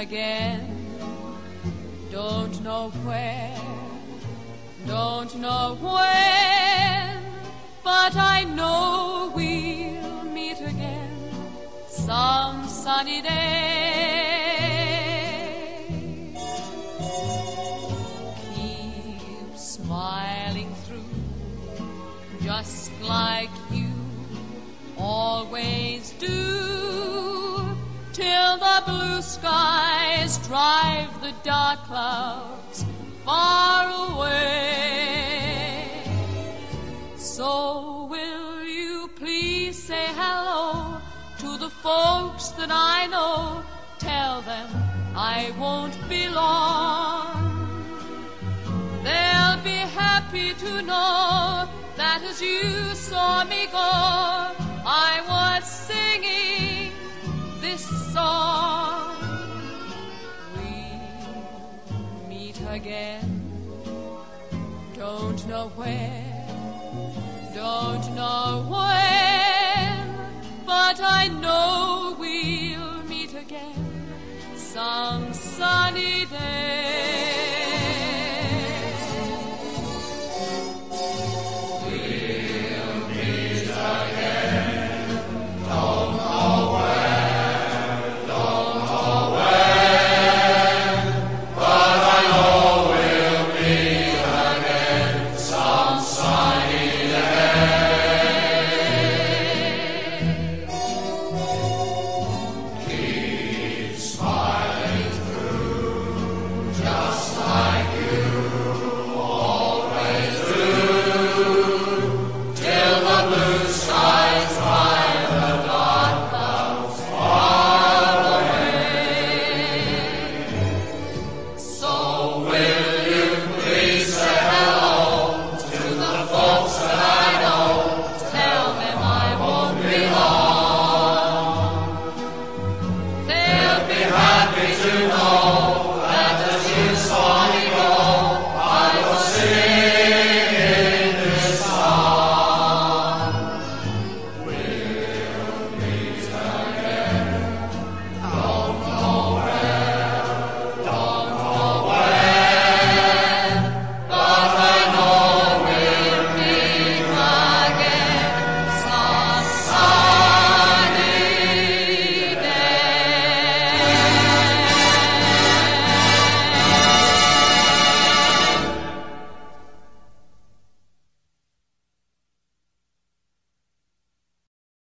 again. Don't know where, don't know when, but I know we'll meet again some sunny day. Keep smiling through, just like you always do, till the blue skies drive the dark clouds far away. So will you please say hello to the folks that I know? Tell them I won't be long. They'll be happy to know that as you saw me go, I was singing this song. We'll meet again, don't know where, don't know when.